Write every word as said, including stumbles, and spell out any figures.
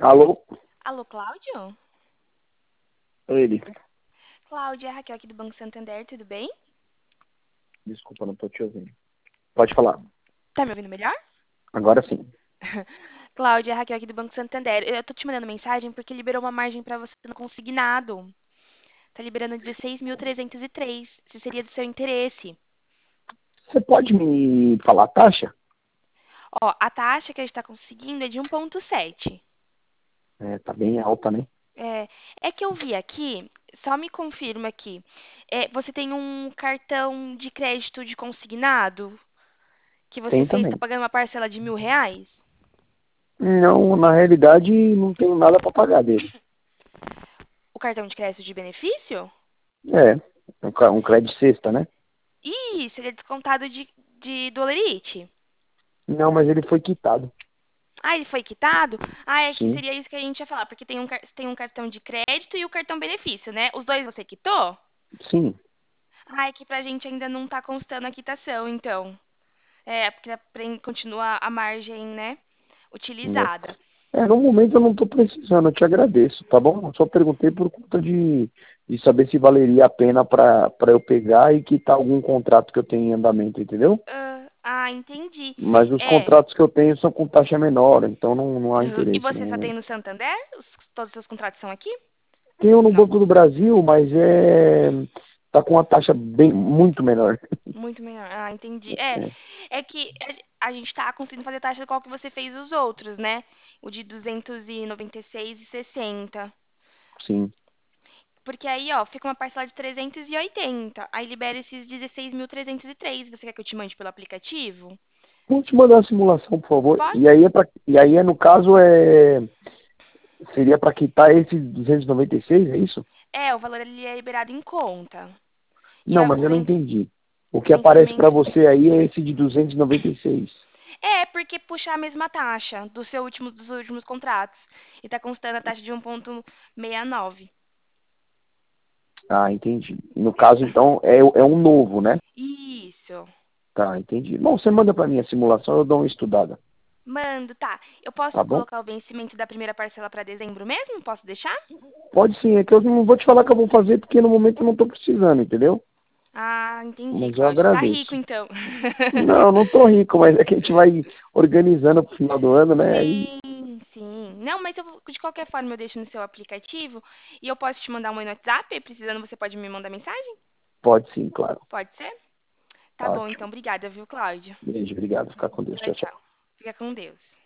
Alô? Alô, Cláudio? Ele. Cláudia, é a Raquel aqui do Banco Santander, tudo bem? Desculpa, não tô te ouvindo. Pode falar. Tá me ouvindo melhor? Agora sim. Cláudia, é a Raquel aqui do Banco Santander. Eu tô te mandando mensagem porque liberou uma margem pra você no consignado. Tá liberando dezesseis mil trezentos e três. Se seria do seu interesse. Você pode me falar a taxa? Ó, a taxa que a gente tá conseguindo é de um ponto sete. É, tá bem alta, né? É, é que eu vi aqui, só me confirma aqui. É, você tem um cartão de crédito de consignado que você Tem fez, tá também. pagando uma parcela de mil reais? Não, na realidade, não tenho nada para pagar dele. O cartão de crédito de benefício? É, um, ca- um crédito sexta, né? Isso, ele é descontado de, de dolerite. Não, mas ele foi quitado. Ah, ele foi quitado? Ah, é que Sim, seria isso que a gente ia falar, porque tem um, car- tem um cartão de crédito e o cartão benefício, né? Os dois você quitou? sim. Ah, é que pra gente ainda não tá constando a quitação, então. É, porque é pra- continua a margem, né, Né? utilizada. É, no momento eu não tô precisando, eu te agradeço, tá bom? Eu só perguntei por conta de, de saber se valeria a pena para eu pegar e quitar algum contrato que eu tenho em andamento, entendeu? Ah, ah, entendi. Mas os É, contratos que eu tenho são com taxa menor, então não, não há uhum. E interesse no você só tem momento. no Santander? Os- todos os seus contratos são aqui? Tenho no Não, Banco do Brasil, mas é tá com uma taxa bem muito menor. muito melhor. Ah, entendi. É, É, é que a a gente tá conseguindo fazer taxa igual que você fez os outros, né? O de duzentos e noventa e seis e sessenta. sim. Porque aí, ó, fica uma parcela de trezentos e oitenta. Aí libera esses dezesseis mil trezentos e três. Você quer que eu te mande pelo aplicativo? Vou te mandar a simulação, por favor. Pode? E aí é para e aí é no caso é seria para quitar esse duzentos e noventa e seis, é isso? É, o valor ele é liberado em conta. E Não, a- mas o eu não ven- entendi. O que aparece para vencimento. você aí é esse de duzentos e noventa e seis. É, porque puxa a mesma taxa do seu último, dos últimos contratos. E tá constando a taxa de um ponto sessenta e nove. Ah, entendi. No caso, então, é, é um novo, né? Isso. Tá, entendi. Bom, você manda para mim a simulação, eu dou uma estudada, Mando, tá. Eu posso tá bom? colocar o vencimento da primeira parcela para dezembro mesmo? Posso deixar? Pode sim, é que eu não vou te falar que eu vou fazer porque no momento eu não estou precisando, entendeu? Ah, entendi, Mas eu Cláudio. Tá rico, agradeço. então. Não, não tô rico, mas é que a gente vai organizando pro final do ano, né? Aí Sim, sim. Não, mas eu, vou- de qualquer forma eu deixo no seu aplicativo e eu posso te mandar um oi no WhatsApp. E precisando, você pode me mandar mensagem? pode sim, claro. Pode ser? Tá bom, então. Ótimo. Obrigada, viu, Cláudio? Beijo, obrigado. Fica com Deus. Tchau, Tchau, tchau. tchau. Fica com Deus.